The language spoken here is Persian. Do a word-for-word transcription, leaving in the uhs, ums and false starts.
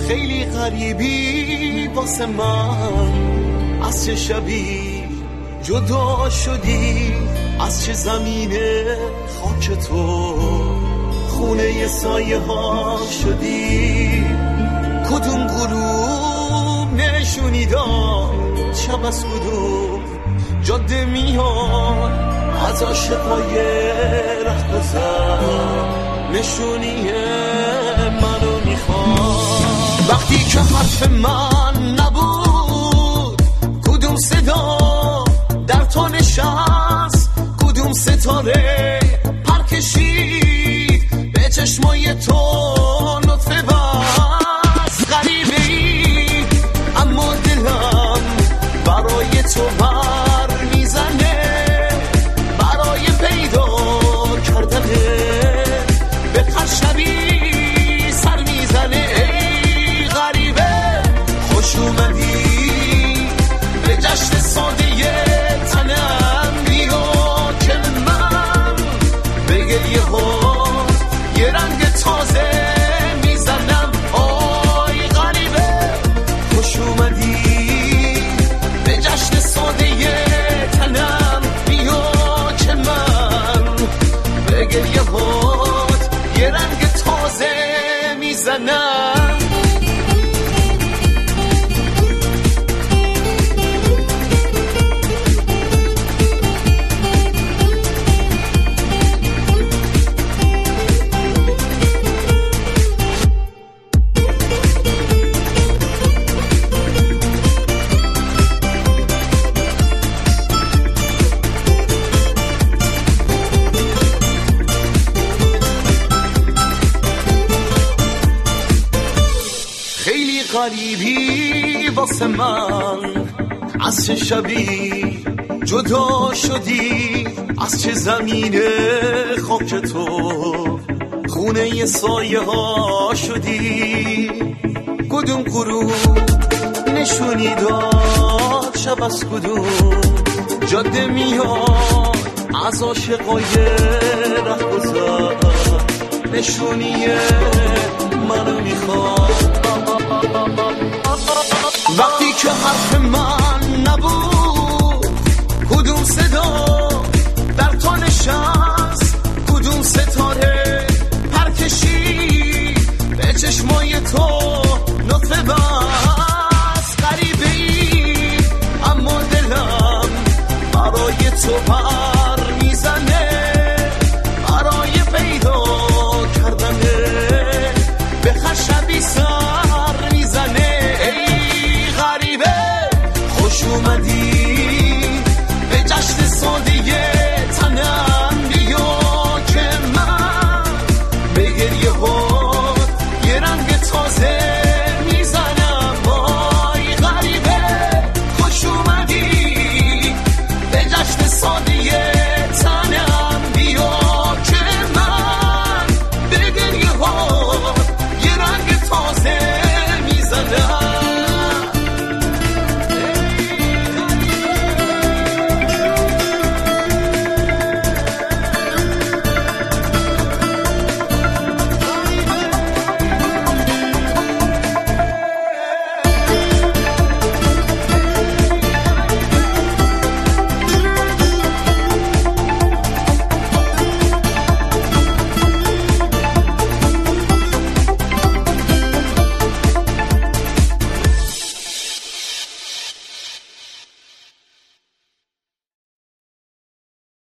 خیلی غریبی واسه من، از چه شبی جدا شدی، از چه زمین خاک تو خونه سایه ها شدی. کدوم غروب نشونی داد شب از کدوم جاده میاد، از عاشقای رهگذر نشونی منو میخواد. وقتی که حرف من نبود کدوم صدا در تو نشست، کدوم ستاره پر کشید به چشمای تو نطفه بست. غریبه ای اما دلم برای تو بر میزنه، برای پیدا کردنه به قشبی سر میزنه. ای غریبه خوش اومدی به جشن ساده تنم، بیا که من به گریه ها یه رنگ تازه میزنم. آی غریبه خوش اومدی به جشن ساده تنم، بیا که من به گریه هات یه رنگ تازه میزنم. غریبی واسه من، از چه شبی جدا شدی، از چه زمین خاک تو خونه سایه ها شدی. کدوم غروب نشونی داد شب از کدوم جاده میاد، از عاشقای رهگذر نشونی منو میخواد. وقتی که حرف من